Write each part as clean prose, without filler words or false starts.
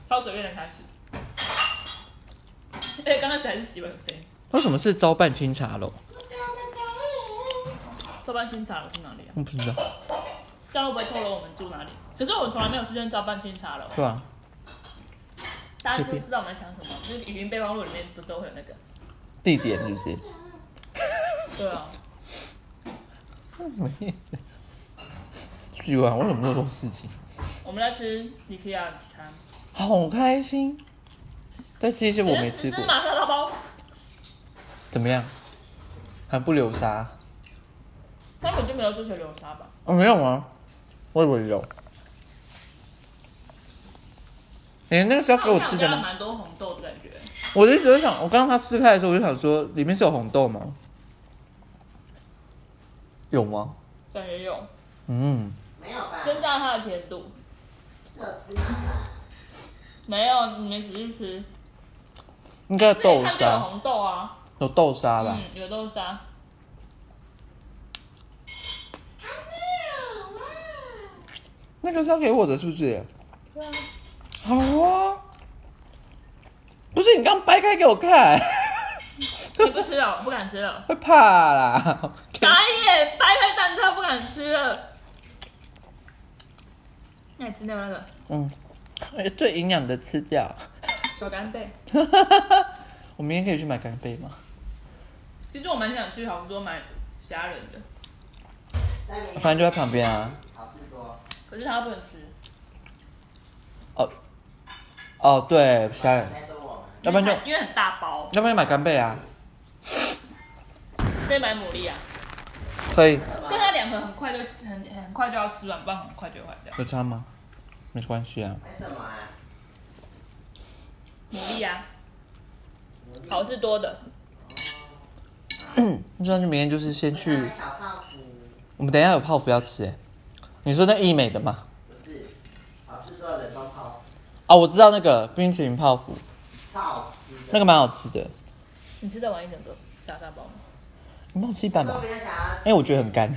超随便的开始。刚刚才是洗碗的声音。 为什么是招办清茶楼？ 招办清茶楼是哪里啊？ 我不知道。 这样会不会透露我们住哪里？可是我们从来没有出现招办清茶楼。 对啊。 大家就知道我们在讲什么，就是语音备忘录里面不都会有那个地点是不是？ 对啊。 那什么意思？洗碗为什么那么多事情？ 我们在吃 IKEA 餐， 好开心。再吃一些我没吃过。 芝麻沙拉包怎么样？很不流沙。 他们就没有做成流沙吧？ 哦，没有吗？我以为有。那个是要给我吃的吗？ 蛮多红豆的感觉。 我一直在想，我刚刚它撕开的时候，我就想说，里面是有红豆吗？有吗？ 感觉有。 没有吧？ 增加它的甜度。没有，你们只是吃。 应该有豆看沙。 有红豆啊。 有豆沙吧？ 有豆沙。 那个是要给我的，是不是？ 对啊。 好啊。不是你刚掰开给我看。 你不吃了，不敢吃了。 会怕啦。 傻眼，掰开蛋挞不敢吃了。那你吃掉那个？ 最营养的吃掉。 小干贝。 我明天可以去买干贝吗？ 其实我蛮想去好市多买虾仁的。 反正就在旁边啊。 好事多。 可是他不能吃。 哦，对，虾仁。要不然就因为很大包。 要不然买干贝啊？ 可以买牡蛎啊。 可以。 但它2盒很快就很快就要吃完，不然很快就会坏掉。 有差吗？没关系啊。 买什么啊？ 牡蛎啊。好事多的。 你知道，明天就是先去。 小泡芙。 我们等一下有泡芙要吃哎。你说那益美的吗？ 不是，好事多的冷冻泡芙。 哦，我知道那个冰淇淋泡芙。 超好吃的。 那个蛮好吃的。 你吃得完一整个沙沙包吗？ 你帮我吃一半吧。 因为我觉得很干。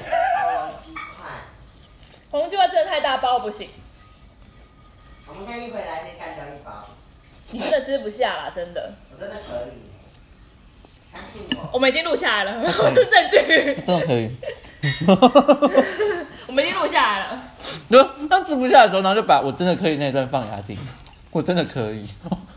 红鸡块真的太大包不行。 我们可以一回来可以干掉1包。 你真的吃不下啦，真的。 我真的可以，相信我。 我们已经录下来了，我是证据。 真的可以。 我们已经录下来了。 当吃不下的时候，然后就把我真的可以那段放给他听。我真的可以。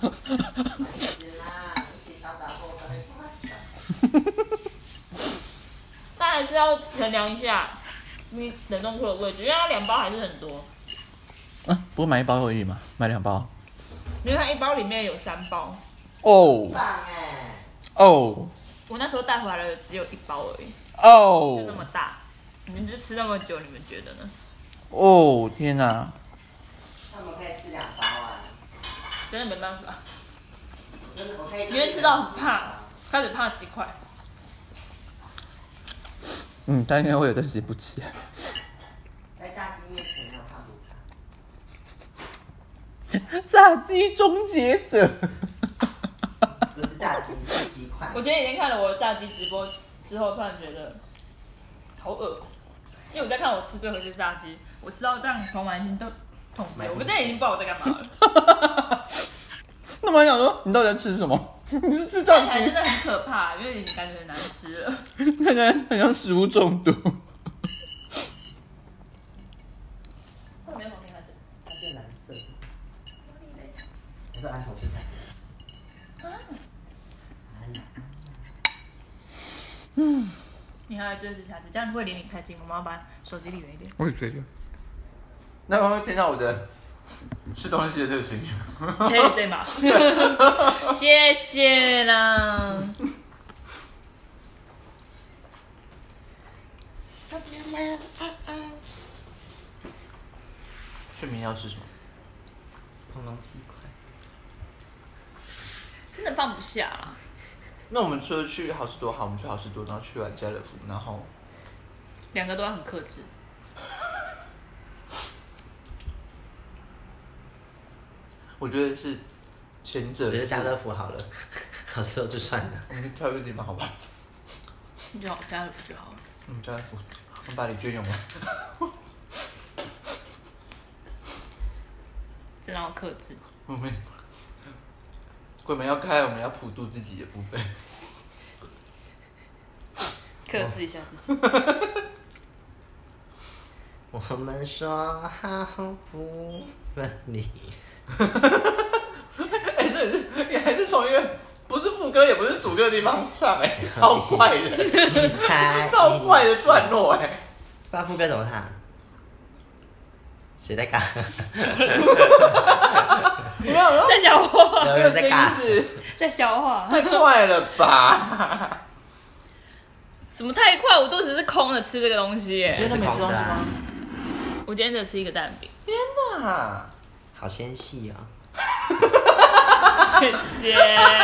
但还是要衡量一下你冷冻库的位置，因为它2包还是很多。 不过买1包而已嘛，买2包。 因为它1包里面有3包。 哦。 棒哎。 哦。 我那时候带回来的只有1包而已。 哦。 就那么大，你们就吃那么久，你们觉得呢？ 哦，天哪！ 那我们可以吃2包啊。 真的没办法。 真的，我可以。 因为吃到很怕，开始怕鸡块。 他应该会有段时间不吃。 在炸鸡面前没有怕不怕。 炸鸡终结者。 不是炸鸡，是鸡块。 我前几天看了我的炸鸡直播之后，突然觉得好恶，因为我在看我吃最后一只炸鸡，我吃到这样头蛮已经都痛死了，我真的已经不知道我在干嘛了。 那么想说，你到底在吃什么？你是吃炸鸡？ 看起来真的很可怕，因为你感觉很难吃了。 看起来很像食物中毒。 后面旁边开始， 它变蓝色。我说按重新看。 你还来追直下子，这样会离你太近，我们要把手机离远一点。 我也觉得。那我会听到我的吃东西的这个声音。 可以对吗？谢谢啦。 睡眠要吃什么？ 恐龙鸡块。 真的放不下啦。 那我们除了去好事多好，我们去好事多，然后去完家乐福，然后 2个都要很克制。 我觉得是前者。 我觉得家乐福好了，好事多就算了。 我们挑一个地方好吧？ 就好，家乐福就好了。 家乐福，我把礼券用完。 这让我克制。 我们鬼门要开，我们要普渡自己的部分。 克制一下自己。 我们说好不分离。 哎，这你还是从一个不是副歌也不是主歌的地方唱，哎，超怪的，超怪的段落，哎。 不然副歌怎么唱？谁在尬？ 没有， 在消化， 有人在尬， 在消化， 太快了吧？ 什么太快？我肚子是空的，吃这个东西耶。 今天没吃东西吗？ 我今天只吃一个蛋饼。 天哪， 好纤细哦。 谢谢。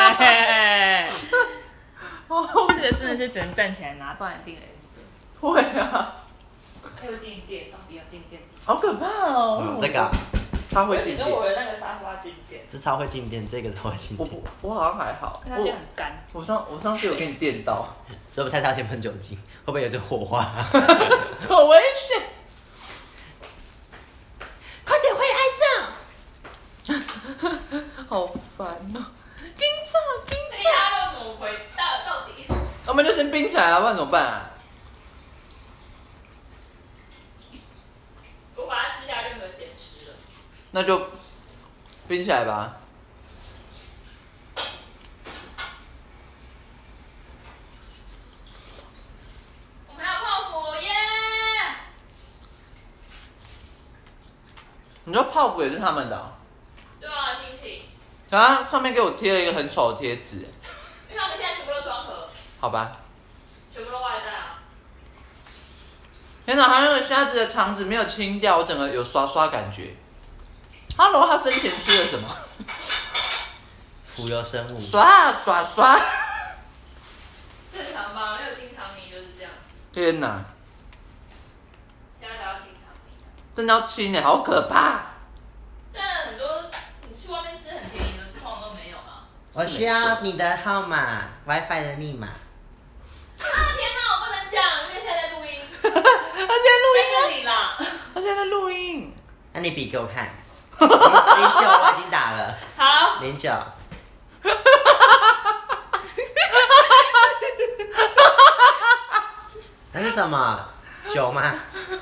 这个真的是只能站起来拿，不然进来。 会啊。 又进店，到底要进店？ 好可怕哦！ 这个他会进店。 跟我的那个沙发进店。 这超会进店，这个超会进店。 我好像还好。 它现在很干。 我上次有给你电到。 所以我猜他天喷酒精，会不会有这火花？ 好危险！ 快点会挨揍！好烦哦！冰炸，冰炸！ 鸭肉怎么回到底？ 我们就先冰起来啊，不然怎么办啊？ 我把它吃下任何咸吃了。 那就冰起来吧。 我们还有泡芙耶！ 你说泡芙也是他们的、哦？ 对啊，新品。 啊，上面给我贴了一个很丑的贴纸。 因为他们现在全部都装盒。 好吧。 全部都外带啊。 天哪，他那个虾子的肠子没有清掉，我整个有刷刷感觉。Hello， 他生前吃了什么？ 浮游生物。 刷刷刷。 正常吧，没有清肠泥就是这样子。 天哪！ 现在才要清肠泥。 真的要清呢，好可怕！ 但很多你去外面吃很便宜的，通常都没有啊。 我需要你的号码 ，WiFi 的密码。 啊天哪，我不能讲，因为现在在录音。 他现在录音在这里啦。 他现在在录音。 那你比给我看。09，我已经打了。 好。 09。那是什么酒吗？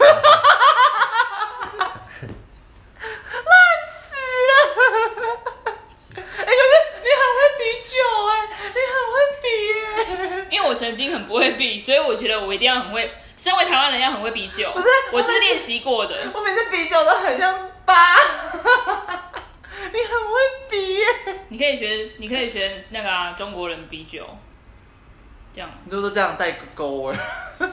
烂死了！哎、可是你很会比酒哎、你很会比耶。 因为我曾经很不会比，所以我觉得我一定要很会，身为台湾人要很会比酒。 不是， 我是练习过的。 我每次比酒都很像八。你很会比耶。 你可以学那个、中国人比酒，这样。 你都这样带个勾儿。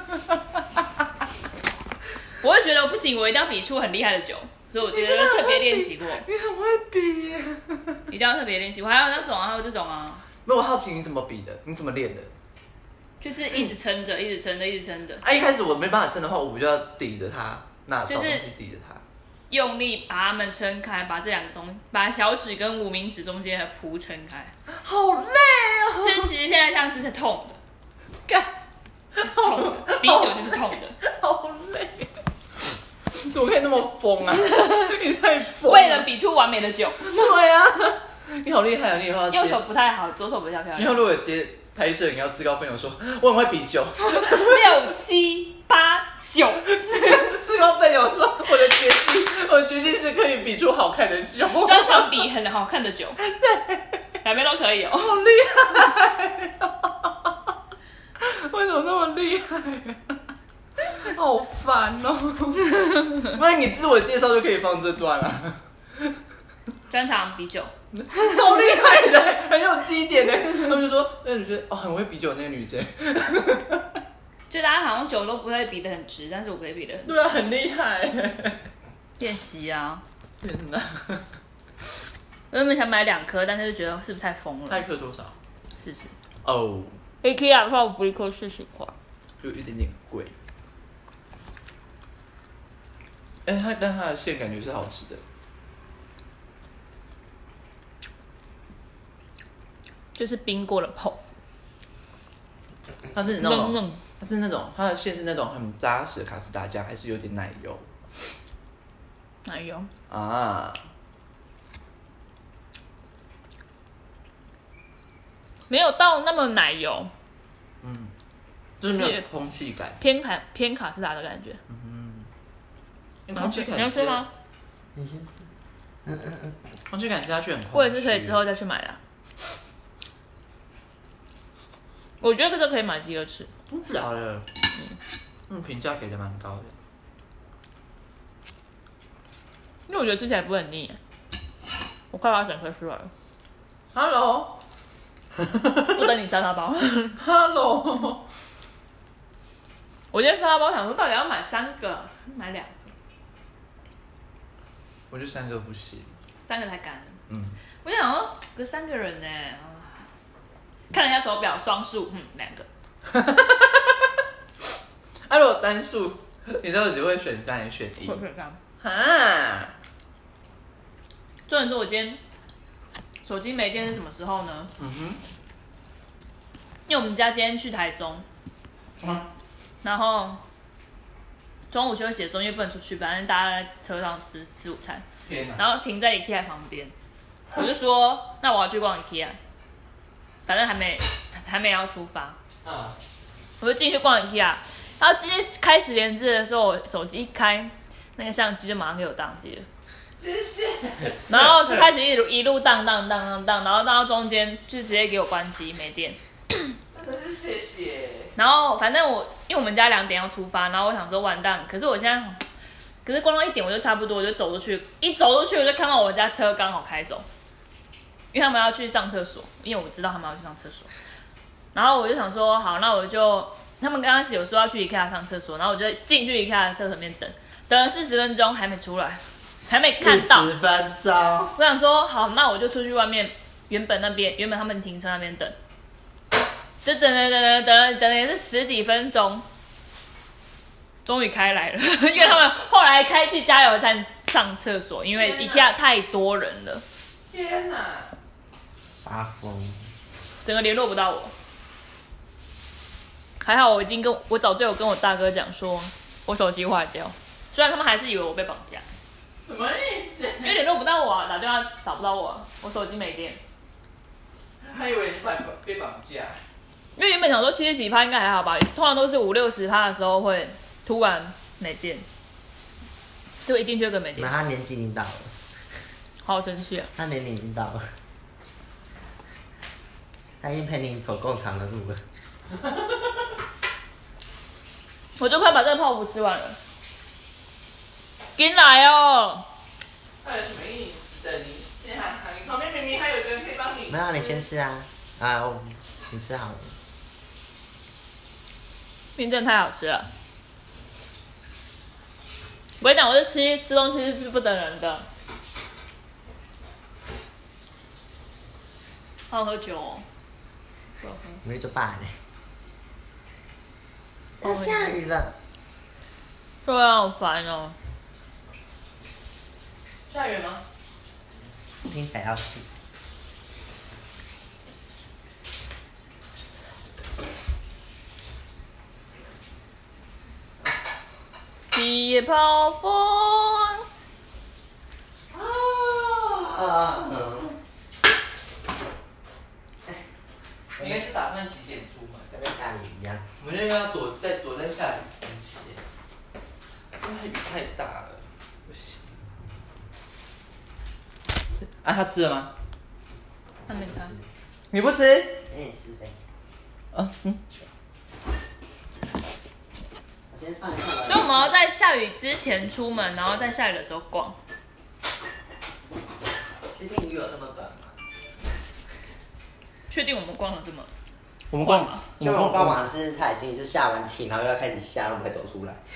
我会觉得不行，我一定要比出很厉害的酒，所以我觉得特别练习过。 你很会比耶。 一定要特别练习。我还有那种啊，还有这种啊。 那我好奇你怎么比的？你怎么练的？ 就是一直撑着，一直撑着，一直撑着。 啊，一开始我没办法撑的话，我就要抵着它，那就是找东西抵着它。 用力把它们撑开，把这两个东西，把小指跟无名指中间的蹼撑开。 好累哦！ 所以其实现在这样子是痛的， 干， 就是痛的，比酒就是痛的。 好累。你怎么可以那么疯啊？你太疯了。 为了比出完美的酒。 对啊，你好厉害啊！你以后要接右手不太好，左手比较漂亮。 以后如果接拍摄，你要自告奋勇说我很会比酒。 6、7、8、9， 自告奋勇说我的决心是可以比出好看的酒， 专场比很好看的酒，对，两边都可以哦。 好厉害、哦！为什么那么厉害、好烦哦！不然你自我介绍就可以放这段了。 专场比酒， 好厉害的，很有基点的。他们就说那个女生哦，很会比酒的那个女生。 就大家好像酒都不会比得很直，但是我可以比得很直。 对啊，很厉害。 练习啊！ 天哪！ 我原本想买2颗，但是就觉得是不是太疯了？ 那一颗多少 40。 哦， IKEA 泡芙1颗40块， 就有一点点贵。但它的馅感觉是好吃的。 就是冰过的泡芙。 它是那种， 嫩它的馅是那种很扎实的卡士达酱，还是有点奶油？ 奶油。 啊， 没有到那么奶油， 就是没有空气感， 偏卡士达的感觉。 因为空气感你要吃吗？ 你先吃。 空气感吃下去很空虚。 我也是可以之后再去买啦。我觉得这个可以买第二次。 真的假的？评价给的蛮高的。 因为我觉得吃起来不会很腻。我快把它整颗出来了。 Hello。 不等你沙拉包。 Hello。 我今天沙拉包想说，到底要买3个，买2个？ 我觉得3个不行 ，3个太干了。我就想说，这3个人呢，看了一下手表，双数，2个。 如果单数，你到底只会选3还是选1？ 会选3。 哈。 重点是我今天手机没电是什么时候呢？因为我们家今天去台中，然后中午休息的时候，因为不能出去，反正大家在车上吃午餐，然后停在 IKEA 旁边，我就说那我要去逛 IKEA， 反正还没要出发，我就进去逛 IKEA， 然后今天开始连字的时候，我手机一开，那个相机就马上给我宕机了。 谢谢。 然后就开始一路荡，然后荡到中间就直接给我关机没电。 真的是谢谢。 然后反正因为我们家2点要出发，然后我想说完蛋，可是逛到1点我就差不多，我就走出去，一走出去我就看到我家车刚好开走，因为他们要去上厕所，因为我知道他们要去上厕所。然后我就想说好，那他们刚开始有说要去 IKEA 上厕所，然后我就进去 IKEA 的厕所里面等了40分钟还没出来。还没看到 40分钟， 我想说好，那我就出去外面原本他们停车那边等，就等了也是10几分钟，终于开来了。因为他们后来开去加油站上厕所，因为 IKEA 太多人了。 天哪！ 发疯， 整个联络不到我。还好我早就有跟我大哥讲说我手机坏掉，虽然他们还是以为我被绑架。 什么意思？ 因为联络不到我啊，打电话找不到我啊，我手机没电。 他以为你被绑架。 因为原本想说70几%应该还好吧，通常都是50-60%的时候会突然没电，就一进去就没电。 那他年纪已经到了， 好生气啊！ 他年龄已经到了，他已经陪你走够长的路了。 我就快把这个泡芙吃完了。进来哦！ 那有什么意思的？你旁边明明还有个人可以帮你。 没有，你先吃啊！你吃好了。 面真的太好吃了。我跟你讲，我是吃东西是不等人的。好好喝酒哦。 没就罢了。要下雨了。 对啊，好烦哦。 下雨吗？ 听起来要死。 毕业跑风。 你应该是打算几点出门？ 跟下雨一样。 我们就要躲在下雨之前，因为雨太大了，不行。他吃了吗？ 还没吃。 你不吃？ 给你吃呗。 所以我们要在下雨之前出门，然后在下雨的时候逛。 确定雨有这么短吗？ 确定我们逛了这么？ 我们逛， 就我们逛完是它已经就下完庭，然后又要开始下，我们才走出来。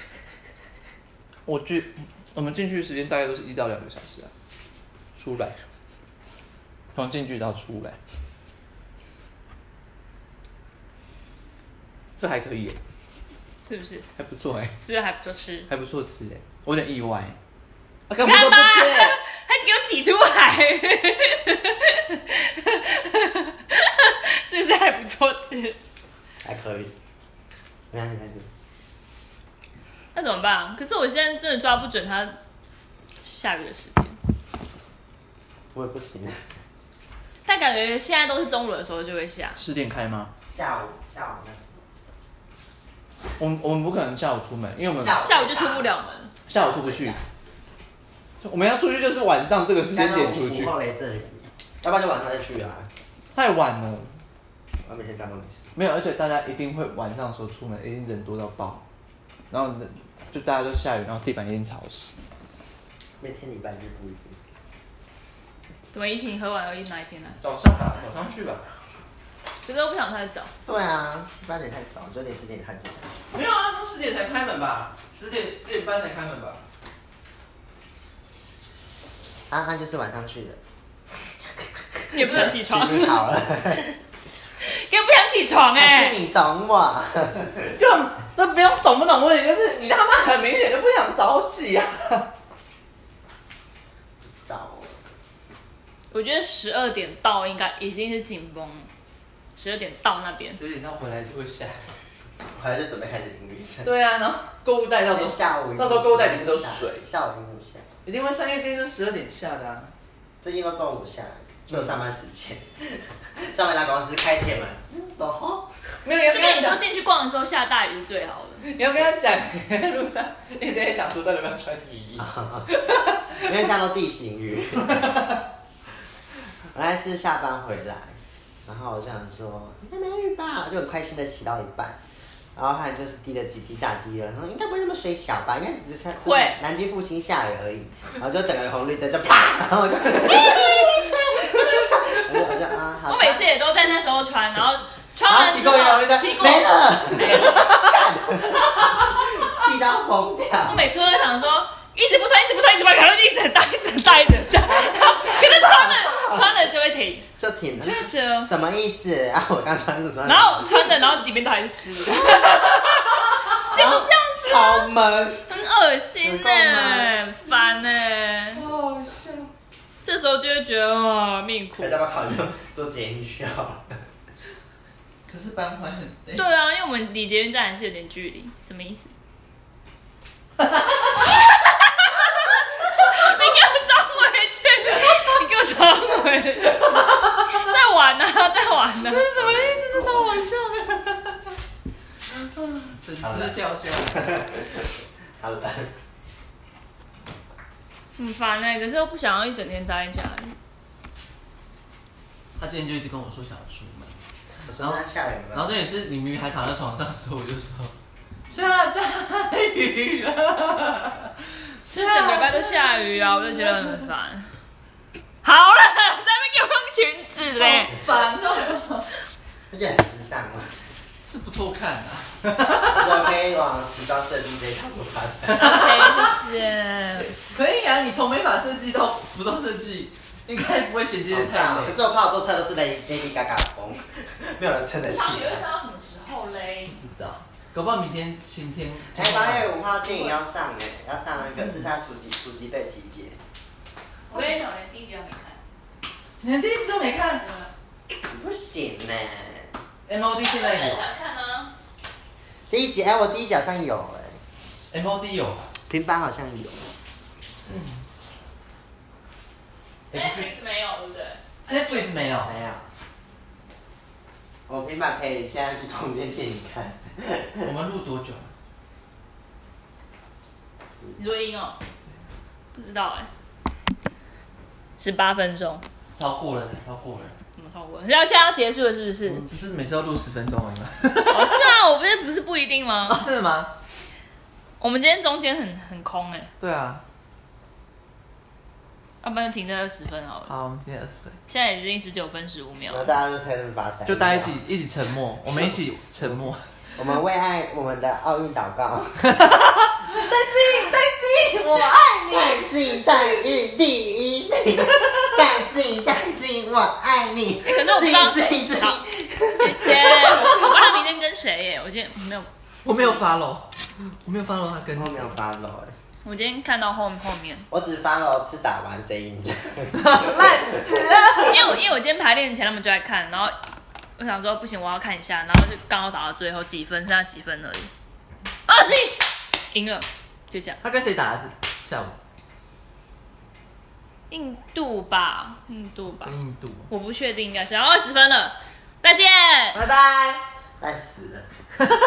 我们进去时间大概都是1到2个小时啊，出来，从进去到出来，这还可以耶， 是不是？ 还不错哎， 吃的还不错吃， 还不错吃哎，我有点意外。干嘛？ 都不吃， 还给我挤出来，是不是还不错吃？ 还可以，没关系， 那怎么办？可是我现在真的抓不准它下雨的时间， 我也不行。 太在感觉现在都是中午的时候就会下。 10点开吗？ 下午那。 我们不可能下午出门，因为我们下午就出不了门。 下午出不去。我们要出去就是晚上这个时间点出去。 午后雷阵雨，要不然就晚上再去啊。 太晚了。 我每天当都没事。 没有，而且大家一定会晚上的时候出门，一定人多到爆，然后就大家都下雨，然后地板一定潮湿。 每天礼拜日不一定。 怎么一瓶喝完要哪一瓶呢？ 早上去吧。 可是我不想太早。 对啊，7、8点太早，9点10点太早。 没有啊，他10点才开门吧？10点半才开门吧？ 安安就是晚上去的。 也不想起床。 你好了。 也不想起床还是你懂我。 那不用懂不懂问题，就是你他妈很明显就不想早起啊。 到了。 我觉得12点到应该已经是紧绷了。12点到那边 ，12点到回来就会下雨， 回来就准备开始淋雨。 对啊，然后购物袋到时候下午， 到时候购物袋里面都是水， 下午一定下， 一定会下，因为今天就是12点下的啊。 最近都中午下，就有上班时间。上班到公司开铁门， 没有， 就跟你说进去逛的时候下大雨是最好的。 你要跟他讲，路上一直在想说到底要不要穿雨衣， 因为下都地形雨。我那次下班回来，然后我就想说应该没雨吧，我就很开心的骑到一半，然后看就是滴了几滴大滴了，然后应该不会那么水小吧，应该只是南京复兴下雨而已，然后就等个红绿灯就啪，然后我就， 我每次也都在那时候穿，然后穿完之后骑过没了，气到疯掉。 我每次都在想说，一直不穿，可能一直很大，可是穿了就会停， 就停了， 就会觉得什么意思啊？我刚穿什么？ 然后穿的，然后里面都还是湿的，真的这样子， 超闷， 很恶心呢，很烦呢， 好好笑。 这时候就会觉得命苦。 要不要考虑做捷运去好了？ 可是搬回很累。 对啊，因为我们离捷运站还是有点距离，什么意思？你给我装回去！你给我装回去！在玩啊，在玩啊！ 这是什么意思？那超好笑的。整只掉下来。 好了。 很烦哎，可是又不想要一整天待在家里。 他今天就一直跟我说想要出门， 我说他下雨了， 然后这也是你明明还躺在床上的时候，我就说下大雨了， 是整个礼拜都下雨啊，我就觉得很烦。好了，在那边给我用裙子嘞， 好烦哦。 不觉得很时尚吗？ 是不错看啊。 我可以往时装设计这一条路发展。 OK， 谢谢。 可以啊，你从美发设计到服装设计，应该不会衔接太累。 可是我怕我坐车都是 Lady Gaga 的风，没有人撑得起上学来。 上到什么时候嘞？ 不知道，搞不好明天晴天。 8月5号电影要上哎，要上那个自杀突击队集结。 我跟你讲，连第一集都没看。 你连第一集都没看？ 不行呢。 MOD 现在有。 想看啊。 第一集我第一集好像有哎。 MOD 有。 平板好像有。 Netflix 没有，对不对 ？Netflix 没有。 没有。我平板可以现在去充电借你看。 我们录多久？ 你说音哦？不知道哎。18分钟。 超过了，超过了。 怎么超过？现在要结束了是不是？ 不是每次要录10分钟而已吗？ 哦，是啊，我不是不一定吗？ 真的吗？ 我们今天中间很空哎。 对啊。 要不然停在20分好了。 好，我们停在20分。 现在已经19分15秒了。 大家都在那边发呆。 就大家一起沉默，我们一起沉默。 我们为爱我们的奥运祷告。 戴季，我爱你。 戴季代日第1名。戴季，我爱你。 可是我不知道。好，谢谢。我不知道明天跟谁耶，我今天没有。 我没有 follow，他跟谁。 我没有 follow 哎。 我今天看到后面。 我只 follow 是打完谁赢的。 烂死了。因为我今天排练前他们就在看，然后我想说不行，我要看一下，然后就刚好打到最后几分，剩下几分而已。21，赢了，就这样。 他跟谁打的？下午。 印度吧， 跟印度， 我不确定，应该是。然后20分了，再见， 拜拜， 烂死了。